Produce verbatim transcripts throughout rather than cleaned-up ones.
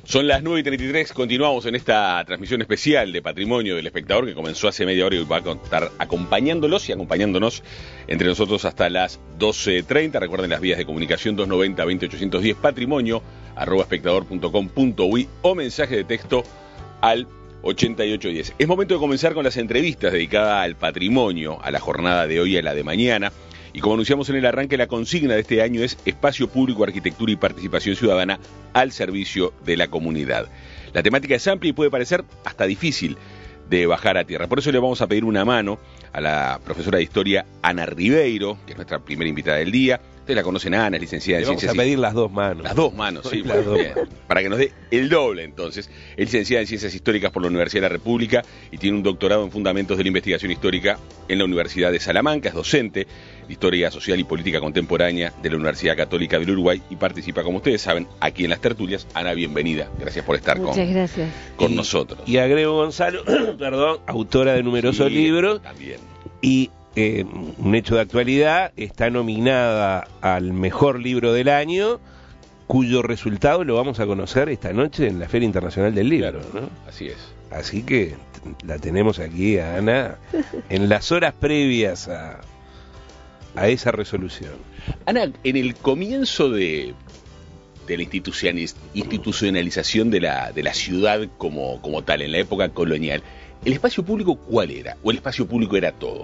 Son las nueve y treinta y tres, continuamos en esta transmisión especial de Patrimonio del Espectador que comenzó hace media hora y va a estar acompañándolos y acompañándonos entre nosotros hasta las doce treinta. Recuerden las vías de comunicación dos noventa, veinte ochocientos diez, patrimonio arroba espectador punto com punto uy o mensaje de texto al ochenta y ocho diez. Es momento de comenzar con las entrevistas dedicadas al patrimonio, a la jornada de hoy y a la de mañana. Y como anunciamos en el arranque, la consigna de este año es Espacio Público, Arquitectura y Participación Ciudadana al servicio de la comunidad. La temática es amplia y puede parecer hasta difícil de bajar a tierra. Por eso le vamos a pedir una mano a la profesora de Historia Ana Ribeiro, que es nuestra primera invitada del día. Ustedes la conocen a Ana, es licenciada en le vamos Ciencias... a pedir las dos manos. Las dos manos, sí. Las dos bien, manos. Para que nos dé el doble, entonces. Es licenciada en Ciencias Históricas por la Universidad de la República y tiene un doctorado en Fundamentos de la Investigación Histórica en la Universidad de Salamanca. Es docente de Historia Social y Política Contemporánea de la Universidad Católica del Uruguay y participa, como ustedes saben, aquí en las tertulias. Ana, bienvenida. Gracias por estar Muchas con, gracias. con Y- nosotros. Y agrego Gonzalo, perdón, autora de numerosos Sí, libros También. y eh, un hecho de actualidad, está nominada al mejor libro del año, cuyo resultado lo vamos a conocer esta noche en la Feria Internacional del Libro, Claro, ¿no? así es. Así que t- la tenemos aquí a Ana en las horas previas a, a esa resolución. Ana, en el comienzo de, de la institucionaliz- institucionalización de la, de la ciudad como, como tal, en la época colonial, ¿el espacio público cuál era? ¿O el espacio público era todo?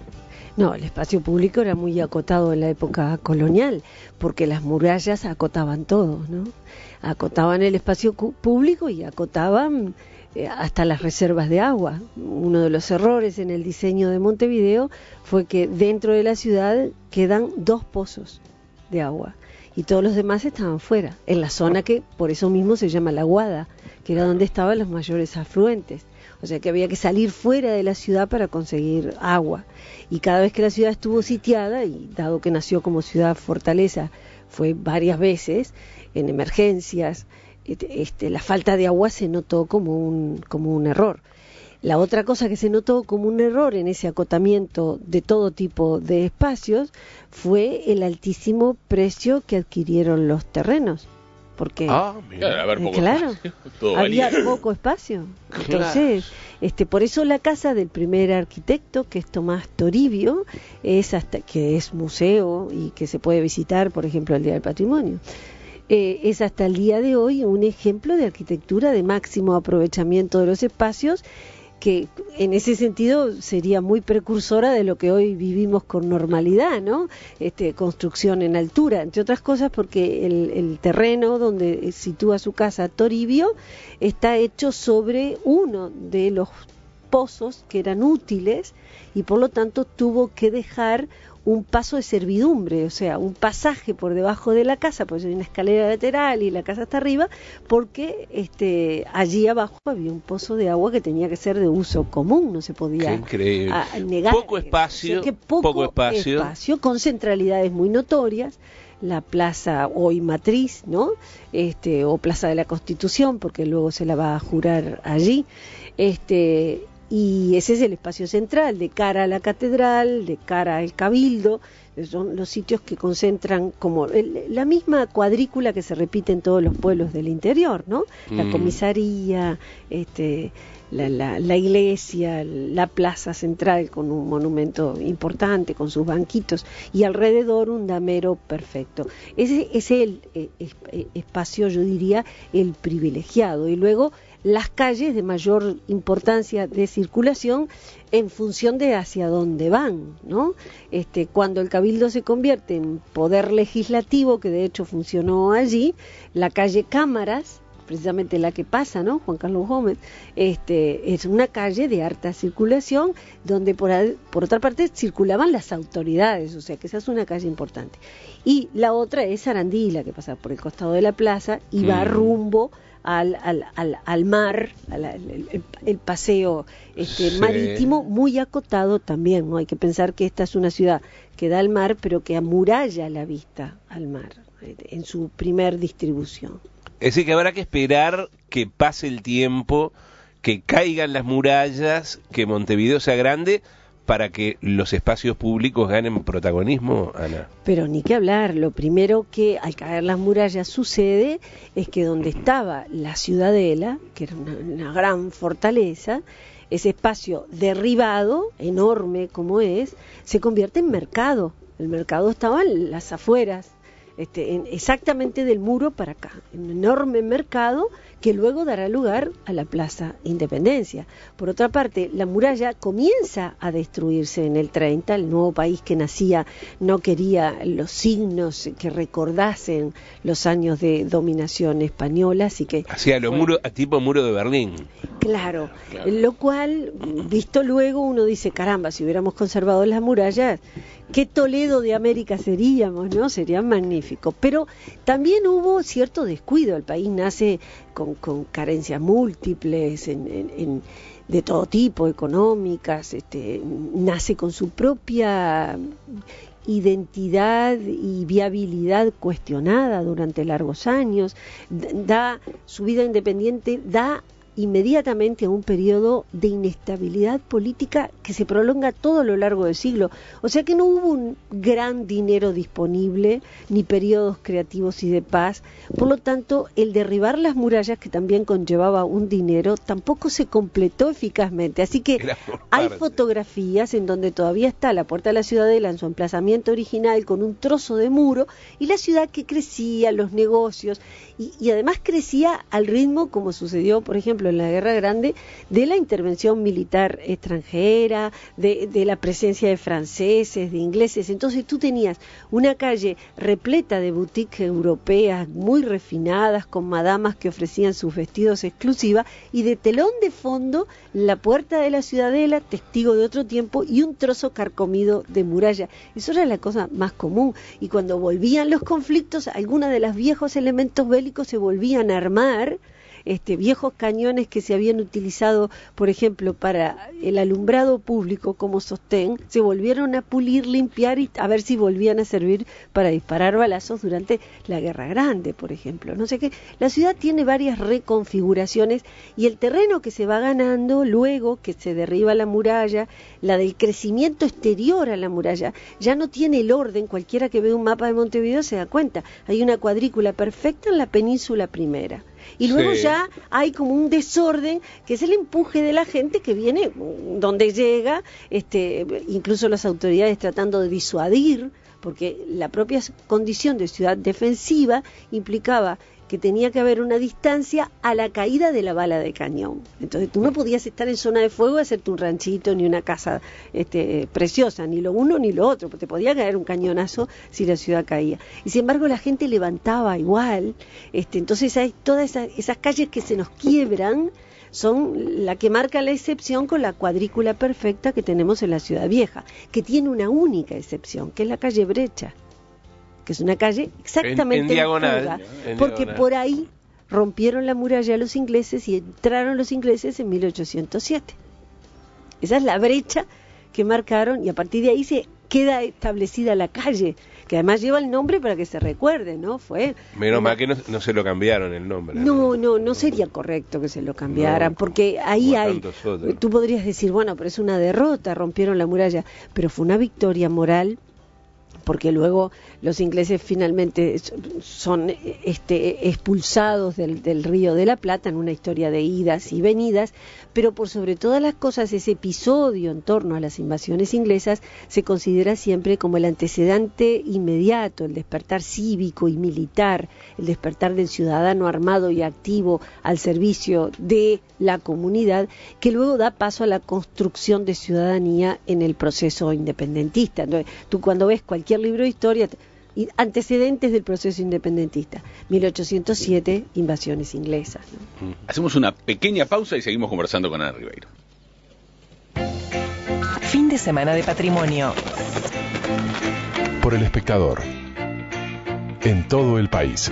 No, el espacio público era muy acotado en la época colonial, porque las murallas acotaban todo, ¿no? Acotaban el espacio cu- público y acotaban eh, hasta las reservas de agua. Uno de los errores en el diseño de Montevideo fue que dentro de la ciudad quedan dos pozos de agua y todos los demás estaban fuera, en la zona que por eso mismo se llama La Guada, que era donde estaban los mayores afluentes. O sea que había que salir fuera de la ciudad para conseguir agua. Y cada vez que la ciudad estuvo sitiada, y dado que nació como ciudad fortaleza, fue varias veces, en emergencias, este, este, la falta de agua se notó como un, como un error. La otra cosa que se notó como un error en ese acotamiento de todo tipo de espacios fue el altísimo precio que adquirieron los terrenos. Porque Ah, mira. Claro, a ver, Eh, poco claro, espacio, todo había valía. poco espacio. Entonces, este, por eso la casa del primer arquitecto, que es Tomás Toribio, es hasta que es museo y que se puede visitar, por ejemplo, el Día del Patrimonio. Eh, es hasta el día de hoy un ejemplo de arquitectura de máximo aprovechamiento de los espacios, que en ese sentido sería muy precursora de lo que hoy vivimos con normalidad, ¿no? Este, construcción en altura, entre otras cosas porque el, el terreno donde sitúa su casa Toribio está hecho sobre uno de los pozos que eran útiles y por lo tanto tuvo que dejar un paso de servidumbre, o sea, un pasaje por debajo de la casa, pues hay una escalera lateral y la casa está arriba, porque este allí abajo había un pozo de agua que tenía que ser de uso común, no se podía Qué increíble. a- negar. Poco espacio, O sea, que poco, poco espacio. espacio, con centralidades muy notorias. La plaza hoy matriz, ¿no? Este, o Plaza de la Constitución, porque luego se la va a jurar allí. Este, y ese es el espacio central, de cara a la catedral, de cara al cabildo, son los sitios que concentran como el- la misma cuadrícula que se repite en todos los pueblos del interior, ¿no? La Mm. comisaría, este, la, la, la iglesia, la plaza central con un monumento importante, con sus banquitos, y alrededor un damero perfecto. Ese es el eh, es- eh, espacio, yo diría, el privilegiado. Y luego las calles de mayor importancia de circulación en función de hacia dónde van, ¿no? Este, cuando el Cabildo se convierte en poder legislativo, que de hecho funcionó allí, la calle Cámaras, precisamente la que pasa, ¿no? Juan Carlos Gómez, este, es una calle de harta circulación, donde por, al- por otra parte circulaban las autoridades, o sea que esa es una calle importante. Y la otra es Sarandí, la que pasa por el costado de la plaza y va Mm. rumbo al, al, al, al mar, al- al- el, el paseo este, Sí. marítimo, muy acotado también, ¿no? Hay que pensar que esta es una ciudad que da al mar, pero que amuralla la vista al mar eh, en su primer distribución. Es decir, que habrá que esperar que pase el tiempo, que caigan las murallas, que Montevideo sea grande, para que los espacios públicos ganen protagonismo, Ana? Pero ni que hablar, lo primero que al caer las murallas sucede es que donde estaba la ciudadela, que era una, una gran fortaleza, ese espacio derribado, enorme como es, se convierte en mercado. El mercado estaba en las afueras, este, en, exactamente del muro para acá, un enorme mercado que luego dará lugar a la Plaza Independencia. Por otra parte, la muralla comienza a destruirse en el treinta, el nuevo país que nacía no quería los signos que recordasen los años de dominación española, así que... Hacía los muros, tipo muro de Berlín. Claro, claro, lo cual, visto luego, uno dice, caramba, si hubiéramos conservado las murallas, qué Toledo de América seríamos, ¿no? Sería magnífico. Pero también hubo cierto descuido, el país nace con, con carencias múltiples, en, en, en, de todo tipo, económicas, este, nace con su propia identidad y viabilidad cuestionada durante largos años, da su vida independiente, da inmediatamente a un periodo de inestabilidad política que se prolonga todo lo largo del siglo. O sea que no hubo un gran dinero disponible, ni periodos creativos y de paz. Por lo tanto, el derribar las murallas, que también conllevaba un dinero, tampoco se completó eficazmente. Así que hay fotografías en donde todavía está la Puerta de la Ciudadela en su emplazamiento original con un trozo de muro y la ciudad que crecía, los negocios, y, y además crecía al ritmo, como sucedió, por ejemplo, en la Guerra Grande, de la intervención militar extranjera, de, de la presencia de franceses, de ingleses. Entonces tú tenías una calle repleta de boutiques europeas muy refinadas, con madamas que ofrecían sus vestidos exclusivos, y de telón de fondo la Puerta de la Ciudadela, testigo de otro tiempo, y un trozo carcomido de muralla. Eso era la cosa más común, y cuando volvían los conflictos, algunos de los viejos elementos bélicos se volvían a armar. Este, viejos cañones que se habían utilizado, por ejemplo, para el alumbrado público como sostén, se volvieron a pulir, limpiar y a ver si volvían a servir para disparar balazos durante la Guerra Grande, por ejemplo. No sé qué. La ciudad tiene varias reconfiguraciones y el terreno que se va ganando luego que se derriba la muralla, la del crecimiento exterior a la muralla, ya no tiene el orden. Cualquiera que ve un mapa de Montevideo se da cuenta. Hay una cuadrícula perfecta en la península primera. Y luego sí, ya hay como un desorden, que es el empuje de la gente que viene donde llega, este, incluso las autoridades tratando de disuadir, porque la propia condición de ciudad defensiva implicaba que tenía que haber una distancia a la caída de la bala de cañón. Entonces tú no podías estar en zona de fuego y hacerte un ranchito ni una casa este, preciosa, ni lo uno ni lo otro, porque te podía caer un cañonazo si la ciudad caía. Y sin embargo la gente levantaba igual, este, entonces hay todas esas, esas calles que se nos quiebran, son la que marca la excepción con la cuadrícula perfecta que tenemos en la Ciudad Vieja, que tiene una única excepción, que es la calle Brecha, que es una calle exactamente en, en diagonal, fuga, en porque diagonal. Por ahí rompieron la muralla los ingleses y entraron los ingleses en mil ochocientos siete. Esa es la brecha que marcaron y a partir de ahí se queda establecida la calle, que además lleva el nombre para que se recuerde, ¿no? Fue menos una... mal que no, no se lo cambiaron el nombre. No, no, no sería correcto que se lo cambiaran, no, porque ahí hay, tú podrías decir, bueno, pero es una derrota, rompieron la muralla, pero fue una victoria moral, porque luego los ingleses finalmente son este, expulsados del, del Río de la Plata en una historia de idas y venidas, pero por sobre todas las cosas ese episodio en torno a las invasiones inglesas se considera siempre como el antecedente inmediato, el despertar cívico y militar, el despertar del ciudadano armado y activo al servicio de la comunidad, que luego da paso a la construcción de ciudadanía en el proceso independentista. Entonces, tú cuando ves cualquier libro de historia, antecedentes del proceso independentista, mil ochocientos siete, invasiones inglesas, ¿no? Hacemos una pequeña pausa y seguimos conversando con Ana Ribeiro. Fin de semana de patrimonio. Por El Espectador. En todo el país.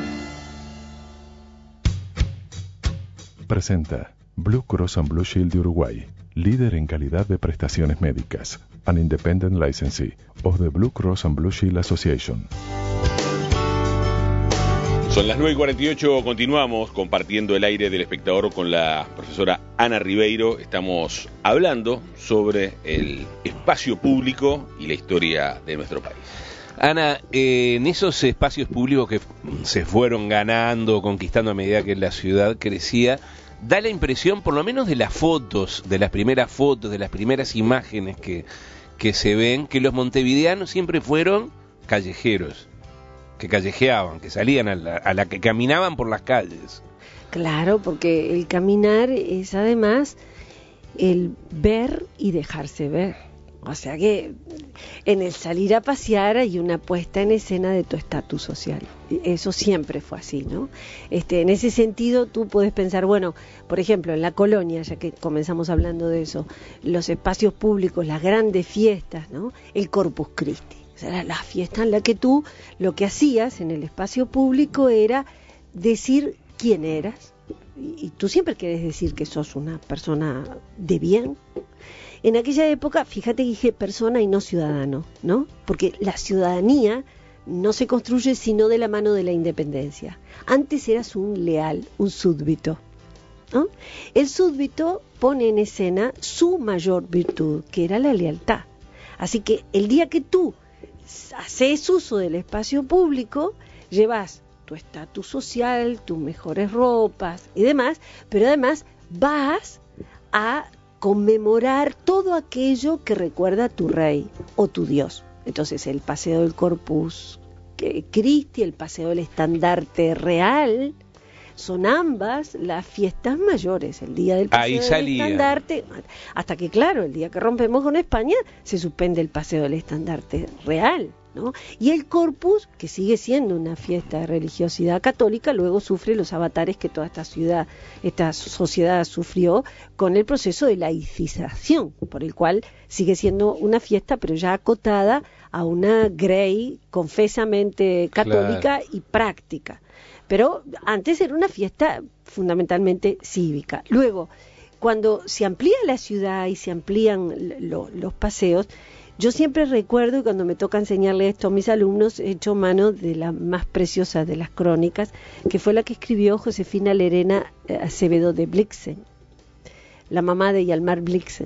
Presenta Blue Cross and Blue Shield de Uruguay, líder en calidad de prestaciones médicas. An independent licensee of the Blue Cross and Blue Shield Association. Son las nueve y cuarenta y ocho, continuamos compartiendo el aire del espectador con la profesora Ana Ribeiro. Estamos hablando sobre el espacio público y la historia de nuestro país. Ana, eh, en esos espacios públicos que se fueron ganando, conquistando a medida que la ciudad crecía, da la impresión, por lo menos de las fotos, de las primeras fotos, de las primeras imágenes que, que se ven, que los montevideanos siempre fueron callejeros, que callejeaban, que salían a la, a la que caminaban por las calles. Claro, porque el caminar es además el ver y dejarse ver. O sea que en el salir a pasear hay una puesta en escena de tu estatus social. Eso siempre fue así, ¿no? Este, en ese sentido tú puedes pensar, bueno, por ejemplo, en la colonia, ya que comenzamos hablando de eso, los espacios públicos, las grandes fiestas, ¿no? El Corpus Christi. O sea, la, la fiesta en la que tú lo que hacías en el espacio público era decir quién eras. Y, y tú siempre quieres decir que sos una persona de bien. En aquella época, fíjate que dije persona y no ciudadano, ¿no? Porque la ciudadanía no se construye sino de la mano de la independencia. Antes eras un leal, un súbdito, ¿no? El súbdito pone en escena su mayor virtud, que era la lealtad. Así que el día que tú haces uso del espacio público, llevas tu estatus social, tus mejores ropas y demás, pero además vas a conmemorar todo aquello que recuerda a tu rey o tu Dios. Entonces el paseo del Corpus Christi, el paseo del estandarte real, son ambas las fiestas mayores, el día del paseo Ahí del salía. estandarte, hasta que claro, el día que rompemos con España, se suspende el paseo del estandarte real, ¿no? Y el Corpus, que sigue siendo una fiesta de religiosidad católica, luego sufre los avatares que toda esta ciudad, esta sociedad sufrió con el proceso de laicización, por el cual sigue siendo una fiesta, pero ya acotada a una grey confesamente católica Claro. y práctica. Pero antes era una fiesta fundamentalmente cívica. Luego, cuando se amplía la ciudad y se amplían lo, los paseos, yo siempre recuerdo, y cuando me toca enseñarle esto a mis alumnos, he hecho mano de la más preciosa de las crónicas, que fue la que escribió Josefina Lerena Acevedo de Blixen, la mamá de Hjalmar Blixen.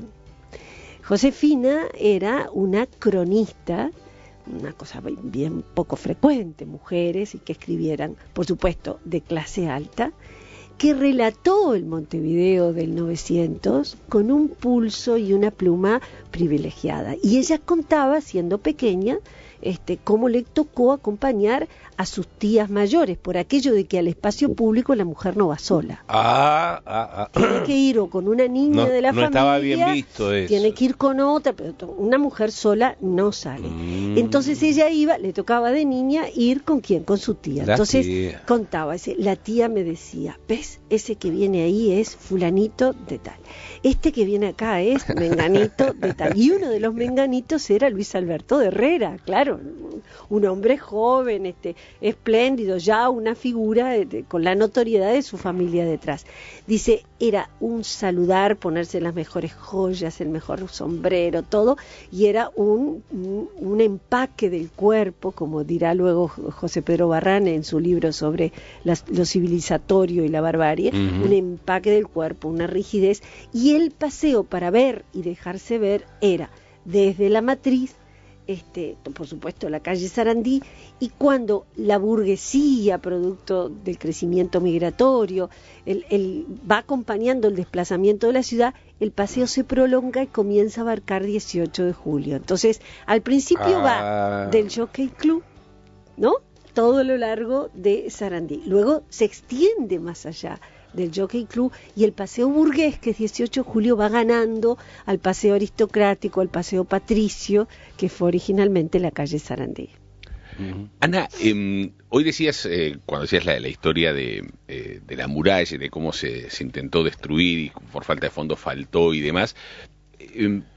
Josefina era una cronista, una cosa bien poco frecuente, mujeres y que escribieran, por supuesto, de clase alta, que relató el Montevideo del novecientos con un pulso y una pluma privilegiada. Y ella contaba, siendo pequeña, este, cómo le tocó acompañar a sus tías mayores, por aquello de que al espacio público la mujer no va sola. Ah, ah, ah. Tiene que ir o con una niña No, de la no familia, estaba bien visto eso. Tiene que ir con otra, pero una mujer sola no sale. Mm. Entonces ella iba, le tocaba de niña ir con quién, con su tía. La Entonces tía. contaba, ese, la tía me decía, ¿ves? Ese que viene ahí es fulanito de tal. Este que viene acá es menganito de tal. Y uno de los menganitos era Luis Alberto de Herrera, claro, un hombre joven, este, espléndido, ya una figura de, de, con la notoriedad de su familia detrás. Dice, era un saludar, ponerse las mejores joyas, el mejor sombrero, todo, y era un, un, un empaque del cuerpo, como dirá luego José Pedro Barrán en su libro sobre las, lo civilizatorio y la barbarie, uh-huh. Un empaque del cuerpo, una rigidez, y el paseo para ver y dejarse ver era desde la Matriz, Este, por supuesto la calle Sarandí, y cuando la burguesía, producto del crecimiento migratorio, el, el, va acompañando el desplazamiento de la ciudad, el paseo se prolonga y comienza a abarcar dieciocho de julio. Entonces, al principio ah. va del Jockey Club, ¿no? Todo lo largo de Sarandí. Luego se extiende más allá del Jockey Club y el paseo burgués, que es dieciocho de julio, va ganando al paseo aristocrático, al paseo patricio, que fue originalmente la calle Sarandí. Uh-huh. Ana, eh, hoy decías, eh, cuando decías la, la historia de, eh, de la muralla, de cómo se, se intentó destruir y por falta de fondos faltó y demás, eh,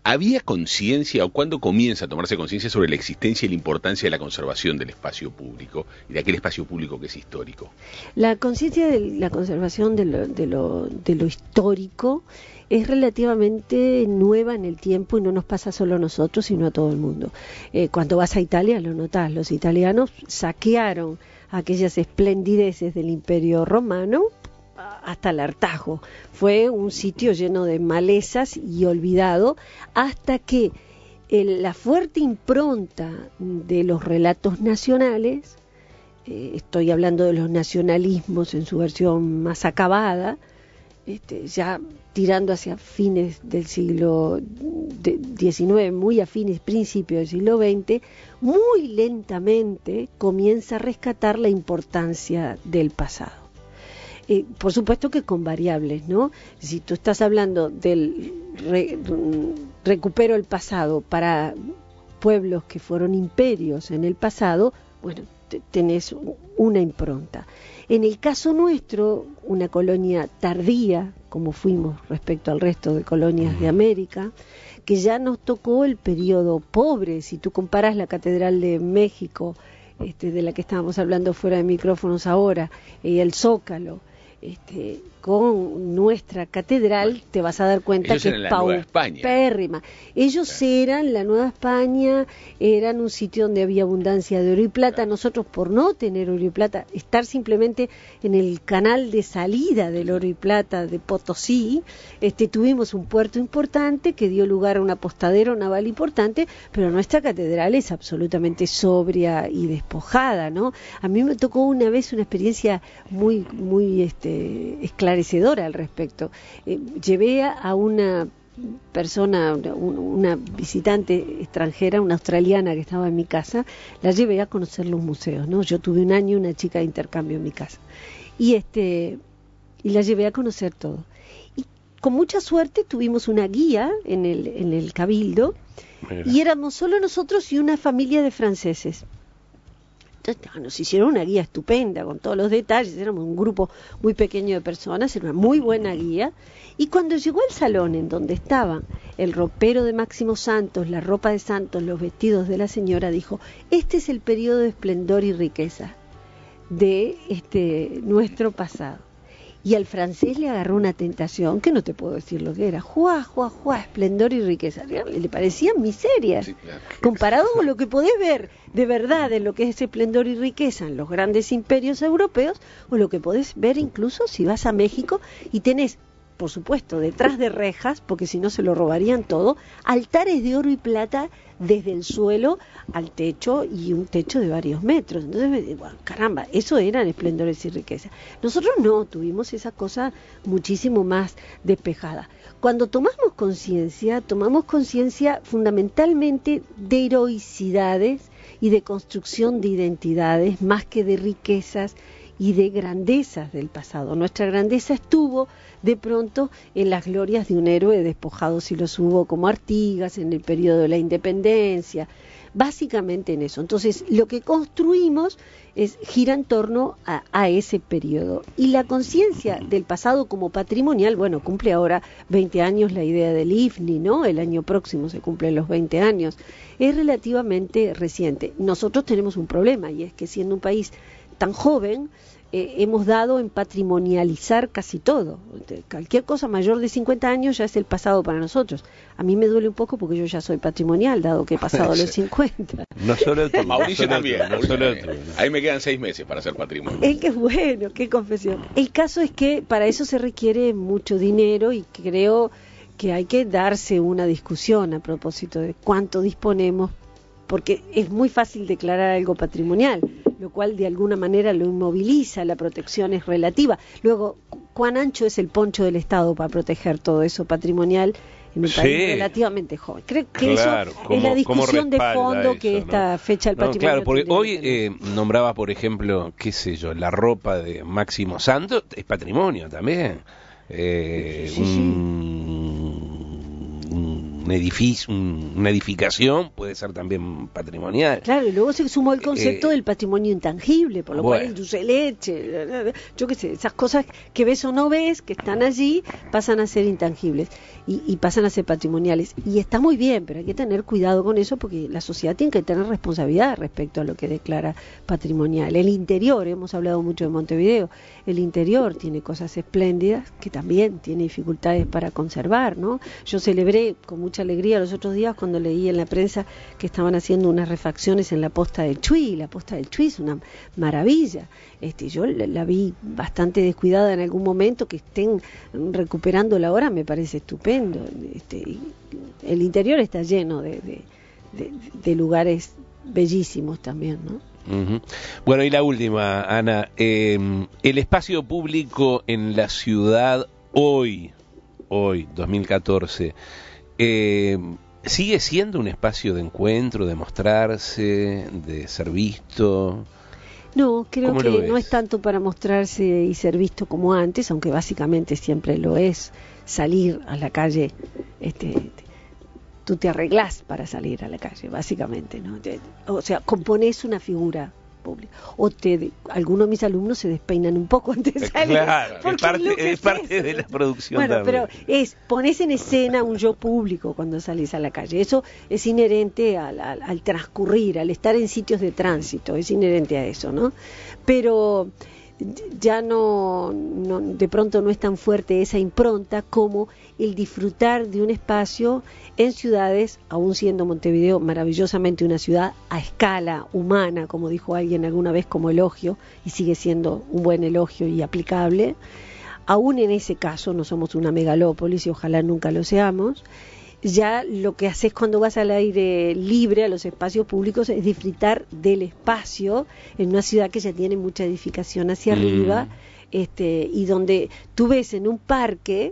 ¿había conciencia o cuándo comienza a tomarse conciencia sobre la existencia y la importancia de la conservación del espacio público y de aquel espacio público que es histórico? La conciencia de la conservación de lo, de lo, de lo histórico es relativamente nueva en el tiempo y no nos pasa solo a nosotros, sino a todo el mundo. Eh, cuando vas a Italia lo notás, los italianos saquearon aquellas esplendideces del Imperio Romano hasta el hartazgo. Fue un sitio lleno de malezas y olvidado hasta que el, la fuerte impronta de los relatos nacionales, eh, estoy hablando de los nacionalismos en su versión más acabada, este, ya tirando hacia fines del siglo diecinueve, muy a fines, principios del siglo veinte, muy lentamente comienza a rescatar la importancia del pasado. Eh, por supuesto que con variables, ¿no? Si tú estás hablando del re, recupero el pasado para pueblos que fueron imperios en el pasado, bueno, tenés una impronta. En el caso nuestro, una colonia tardía, como fuimos respecto al resto de colonias de América, que ya nos tocó el periodo pobre. Si tú comparas la Catedral de México, este, de la que estábamos hablando fuera de micrófonos ahora, y el Zócalo, este, con nuestra catedral, te vas a dar cuenta Ellos que eran es la Nueva España. paupérrima. Ellos Claro. eran la Nueva España, eran un sitio donde había abundancia de oro y plata. Claro. Nosotros, por no tener oro y plata, estar simplemente en el canal de salida del oro y plata de Potosí, este, tuvimos un puerto importante que dio lugar a un apostadero naval importante, pero nuestra catedral es absolutamente sobria y despojada, ¿no? A mí me tocó una vez una experiencia muy, muy este, esclarecedora al respecto. Eh, llevé a una persona, una, una visitante extranjera, una australiana que estaba en mi casa, la llevé a conocer los museos, ¿no? Yo tuve un año una chica de intercambio en mi casa y este y la llevé a conocer todo. Y con mucha suerte tuvimos una guía en el en el cabildo. Mira. Y éramos solo nosotros y una familia de franceses. Entonces, nos hicieron una guía estupenda con todos los detalles, éramos un grupo muy pequeño de personas, era una muy buena guía, y cuando llegó al salón en donde estaban el ropero de Máximo Santos, la ropa de Santos, los vestidos de la señora, dijo: este es el periodo de esplendor y riqueza de este nuestro pasado. Y al francés le agarró una tentación, que no te puedo decir lo que era, juá, juá, juá, esplendor y riqueza. Le parecían miserias, sí, claro. Comparado con lo que podés ver de verdad en lo que es esplendor y riqueza en los grandes imperios europeos, o lo que podés ver incluso si vas a México y tenés, por supuesto, detrás de rejas, porque si no se lo robarían todo, altares de oro y plata desde el suelo al techo y un techo de varios metros. Entonces, bueno, caramba, eso eran esplendores y riqueza. Nosotros no, tuvimos esa cosa muchísimo más despejada. Cuando tomamos conciencia, tomamos conciencia fundamentalmente de heroicidades y de construcción de identidades, más que de riquezas y de grandezas del pasado. Nuestra grandeza estuvo de pronto en las glorias de un héroe despojado, si los hubo, como Artigas en el periodo de la independencia, básicamente en eso. Entonces, lo que construimos es gira en torno a, a ese periodo. Y la conciencia del pasado como patrimonial, bueno, cumple ahora veinte años la idea del I F N I, ¿no? El año próximo se cumplen los veinte años. Es relativamente reciente. Nosotros tenemos un problema, y es que siendo un país tan joven, eh, hemos dado en patrimonializar casi todo. Cualquier cosa mayor de cincuenta años ya es el pasado para nosotros. A mí me duele un poco porque yo ya soy patrimonial, dado que he pasado los cincuenta. No solo el tuyo, Mauricio no también. no Mauricio solo también. el tuyo. Ahí me quedan seis meses para hacer patrimonio. Es que bueno, qué confesión. El caso es que para eso se requiere mucho dinero y creo que hay que darse una discusión a propósito de cuánto disponemos, porque es muy fácil declarar algo patrimonial, lo cual de alguna manera lo inmoviliza, la protección es relativa. Luego, ¿cuán ancho es el poncho del Estado para proteger todo eso patrimonial en un Sí. país relativamente joven? Creo que Claro, eso ¿cómo- es la discusión de cómo respalda fondo que eso, esta no? fecha del No, patrimonio claro, porque tendría hoy que tener. eh, nombraba, por ejemplo, qué sé yo, la ropa de Máximo Santos, es patrimonio también. Eh, Sí, sí, sí. un- un- un edificio, un, una edificación puede ser también patrimonial. Claro, y luego se sumó el concepto Eh, del patrimonio intangible, por lo bueno. cual el dulce de leche, yo qué sé, esas cosas que ves o no ves, que están allí, pasan a ser intangibles y, y pasan a ser patrimoniales. Y está muy bien, pero hay que tener cuidado con eso porque la sociedad tiene que tener responsabilidad respecto a lo que declara patrimonial. El interior, hemos hablado mucho de Montevideo, el interior tiene cosas espléndidas que también tiene dificultades para conservar, ¿no? Yo celebré con mucha alegría los otros días cuando leí en la prensa que estaban haciendo unas refacciones en la posta del Chuy. La posta del Chuy es una maravilla. Este, yo la, la vi bastante descuidada en algún momento, que estén recuperándola ahora me parece estupendo. Este, el interior está lleno de, de, de, de lugares bellísimos también, ¿no? Uh-huh. Bueno, y la última, Ana, eh, el espacio público en la ciudad hoy, hoy, dos mil catorce, eh, ¿sigue siendo un espacio de encuentro, de mostrarse, de ser visto? No, creo que ves? no es tanto para mostrarse y ser visto como antes, aunque básicamente siempre lo es, salir a la calle, este, tú te arreglás para salir a la calle, básicamente, ¿no? O sea, componés una figura pública. O te, algunos de mis alumnos se despeinan un poco antes de salir. Claro, es parte, es parte eso, de la ¿no? producción Bueno, también. pero es, pones en escena un yo público cuando salís a la calle. Eso es inherente al, al, al transcurrir, al estar en sitios de tránsito, es inherente a eso, ¿no? Pero ya no, no, de pronto no es tan fuerte esa impronta como el disfrutar de un espacio en ciudades, aún siendo Montevideo maravillosamente una ciudad a escala humana, como dijo alguien alguna vez como elogio, y sigue siendo un buen elogio y aplicable. Aún en ese caso no somos una megalópolis y ojalá nunca lo seamos. Ya lo que haces cuando vas al aire libre, a los espacios públicos, es disfrutar del espacio en una ciudad que ya tiene mucha edificación hacia Mm. arriba, este, y donde tú ves en un parque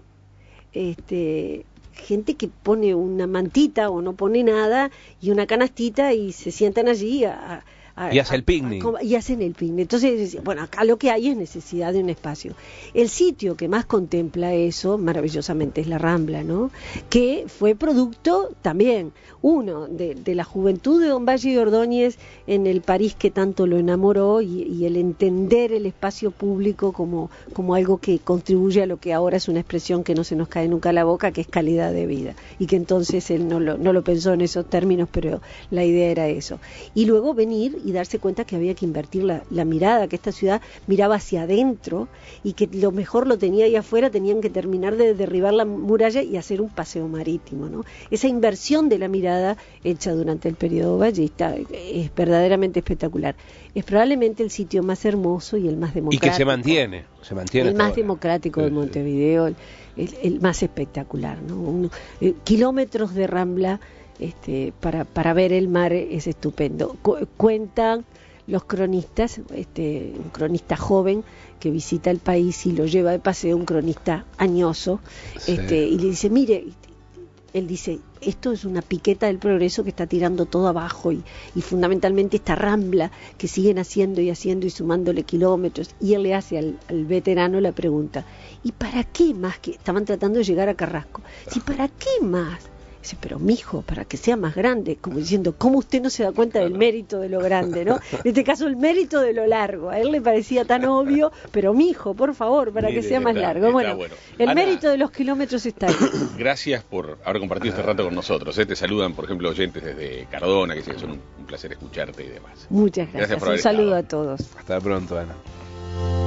este, gente que pone una mantita o no pone nada y una canastita y se sientan allí a, a Y hace el picnic. A, a, y hacen el picnic. Entonces, bueno, acá lo que hay es necesidad de un espacio. El sitio que más contempla eso, maravillosamente, es la Rambla, ¿no? Que fue producto también, uno, de, de la juventud de Don Valle y Ordóñez en el París que tanto lo enamoró y, y el entender el espacio público como, como algo que contribuye a lo que ahora es una expresión que no se nos cae nunca a la boca, que es calidad de vida. Y que entonces él no lo, no lo pensó en esos términos, pero la idea era eso. Y luego venir y darse cuenta que había que invertir la, la mirada, que esta ciudad miraba hacia adentro y que lo mejor lo tenía ahí afuera, tenían que terminar de derribar la muralla y hacer un paseo marítimo, ¿no? Esa inversión de la mirada hecha durante el periodo vallista es verdaderamente espectacular. Es probablemente el sitio más hermoso y el más democrático. Y que se mantiene, se mantiene. El más ahora. democrático Sí, de sí. Montevideo, el, el, el más espectacular, ¿no? Un, eh, kilómetros de Rambla. Este, para, para ver el mar es estupendo. Cu- cuentan los cronistas, este, un cronista joven que visita el país y lo lleva de paseo, un cronista añoso, Sí. este, y le dice, mire, él dice, esto es una piqueta del progreso que está tirando todo abajo y, y fundamentalmente esta Rambla que siguen haciendo y haciendo y sumándole kilómetros. Y él le hace al, al veterano la pregunta, ¿y para qué más? Que estaban tratando de llegar a Carrasco. ¿Y para qué más? Dice, pero mijo, para que sea más grande, como diciendo, ¿cómo usted no se da cuenta del mérito de lo grande, no? En este caso, el mérito de lo largo. A él le parecía tan obvio, pero mijo, por favor, para Mire, que sea más está- largo. está Bueno, bueno. el Ana, mérito de los kilómetros está ahí. Gracias por haber compartido este rato con nosotros. ¿eh? Te saludan, por ejemplo, oyentes desde Cardona, que sí, son un, un placer escucharte y demás. Muchas gracias. Gracias por Un haber saludo estado. a todos. Hasta pronto, Ana.